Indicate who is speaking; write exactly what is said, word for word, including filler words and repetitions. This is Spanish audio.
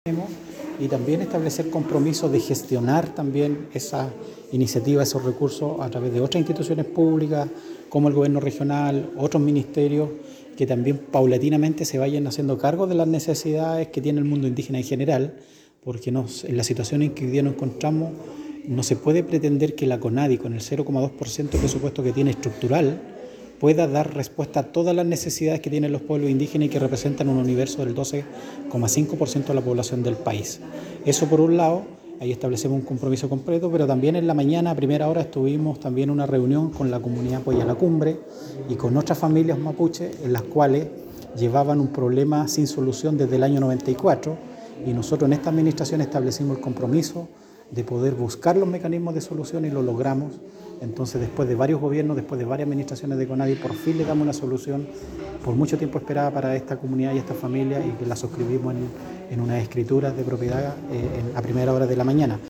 Speaker 1: y también establecer compromisos de gestionar también esa iniciativa, esos recursos a través de otras instituciones públicas como el gobierno regional, otros ministerios que también paulatinamente se vayan haciendo cargo de las necesidades que tiene el mundo indígena en general, porque nos, en la situación en que hoy día nos encontramos no se puede pretender que la CONADI con el cero coma dos por ciento de presupuesto que tiene estructural pueda dar respuesta a todas las necesidades que tienen los pueblos indígenas y que representan un universo del doce coma cinco por ciento de la población del país. Eso por un lado, ahí establecemos un compromiso completo, pero también en la mañana a primera hora estuvimos también en una reunión con la comunidad Polla la Cumbre y con otras familias mapuche en las cuales llevaban un problema sin solución desde el año noventa y cuatro y nosotros en esta administración establecimos el compromiso de poder buscar los mecanismos de solución y lo logramos. Entonces, después de varios gobiernos, después de varias administraciones de CONADI, por fin le damos una solución por mucho tiempo esperada para esta comunidad y esta familia y que la suscribimos en, en unas escrituras de propiedad eh, en, a primera hora de la mañana.